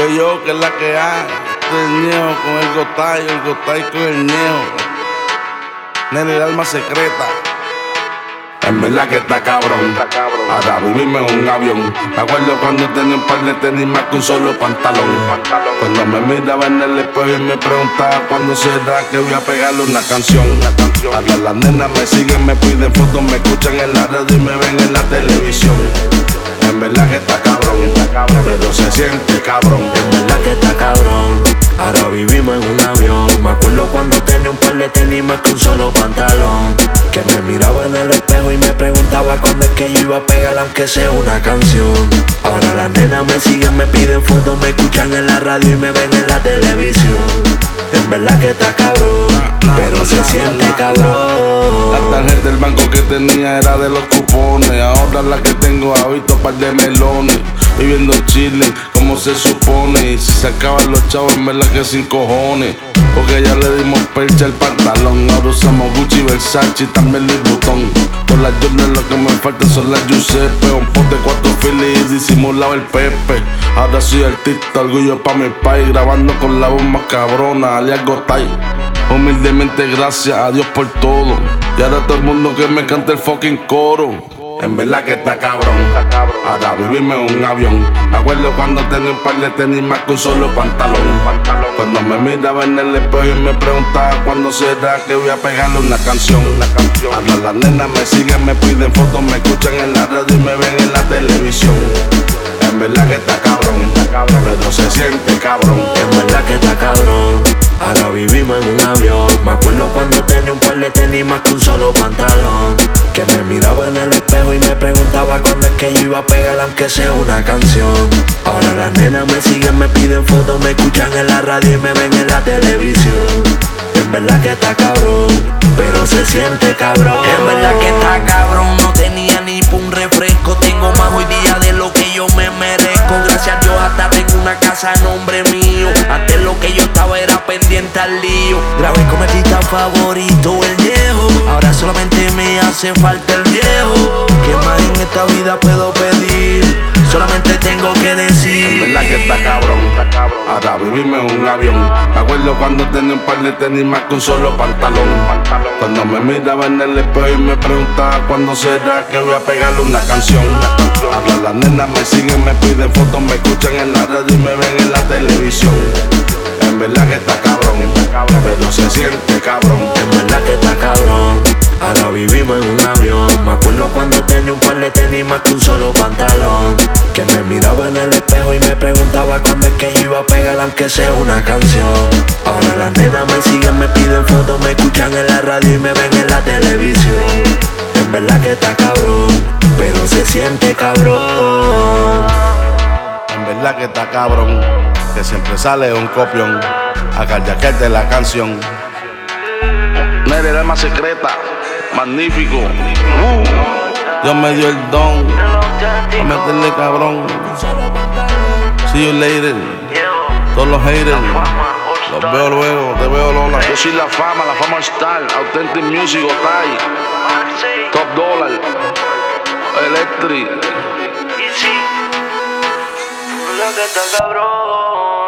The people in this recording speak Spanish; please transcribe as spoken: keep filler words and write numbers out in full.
Yo, yo, que es la que hay. Este es el Ñejo con el Gotay, el Gotay con el Ñejo. Nene, el alma secreta. En verdad que está cabrón, ahora vivirme en un avión. Me acuerdo cuando tenía un par de tenis más que un solo pantalón. Cuando me miraba en el espejo y me preguntaba cuándo será que voy a pegarle una canción. Ahora las nenas me siguen, me piden fotos, me escuchan en la radio y me ven en la televisión. En verdad que está cabrón, pero se siente cabrón. En verdad que está cabrón, ahora vivimos en un avión. Me acuerdo cuando tenía un par de tenis más que un solo pantalón. Que me miraba en el espejo y me preguntaba cuándo es que yo iba a pegar aunque sea una canción. Ahora las nenas me siguen, me piden fotos, me escuchan en la radio y me ven en la televisión. En verdad que está cabrón, pero se siente cabrón. La tarjeta del banco que tenía era de los cupones. Ahora la que tengo ha visto par de melones. Viviendo Chile como se supone. Y si se acaban los chavos, en verdad que sin cojones. Porque ya le dimos percha al pantalón. Ahora usamos Gucci, Versace y también Louis Vuitton. Por las Jordan lo que me falta son las Giuseppe. Un pote, cuatro filis y disimulado el Pepe. Ahora soy artista, orgullo pa' mi país. Grabando con la voz más cabrona, alias Gotay. Humildemente gracias a Dios por todo. Y ahora todo el mundo que me cante el fucking coro. En verdad que está cabrón, ahora vivirme en un avión. Me acuerdo cuando tenía un par de tenis más que un solo pantalón. Cuando me miraba en el espejo y me preguntaba cuándo será que voy a pegarle una canción. Ahora las nenas me siguen, me piden fotos, me escuchan en la radio y me ven en la televisión. En verdad que está cabrón, pero se siente cabrón. En verdad que está cabrón, ahora vivimos en un avión. Me acuerdo cuando tenía un par de tenis más que un solo pantalón. Que me miraba en el espejo y me preguntaba cuándo es que yo iba a pegar aunque sea una canción. Ahora las nenas me siguen, me piden fotos, me escuchan en la radio y me ven en la televisión. En verdad que está cabrón, pero se siente cabrón. En verdad que está cabrón, no tenía ni pa' un refresco. Tengo más hoy día de lo que yo me merezco. Gracias a Dios hasta tengo una casa a nombre mío. Antes lo que yo estaba era pendiente al lío. Grabé con mi artista favorito, el Ñejo. Ahora solamente me hace falta el viejo. ¿Qué más en esta vida puedo pedir? Solamente tengo que decir. En verdad que está cabrón, ahora vivirme en un avión. Me acuerdo cuando tenía un par de tenis más que un solo pantalón. Cuando me miraba en el espejo y me preguntaba cuándo será que voy a pegarle una canción. Ahora las nenas me siguen, me piden fotos, me escuchan en la radio y me ven en la televisión. En verdad que está cabrón, pero se siente cabrón. En verdad que está cabrón, ahora vivimos en un avión. Me acuerdo cuando tenía un par de tenis más que un solo pantalón. Que me miraba en el espejo y me preguntaba cuándo es que yo iba a pegar aunque sea una canción. Ahora las nenas me siguen, me piden fotos, me escuchan en la radio y me ven en la televisión. En verdad que está cabrón, pero se siente cabrón. En verdad que está cabrón, que siempre sale un copión a carjaquete la canción. Nere, el alma secreta, magnífico. Uh, Dios me dio el don a meterle cabrón. See you later. Todos los haters, los veo luego, te veo Lola. Yo soy la fama, la fama star, Authentic Music, Gotay, Top Dollar, Electric. Lo que está cabrón.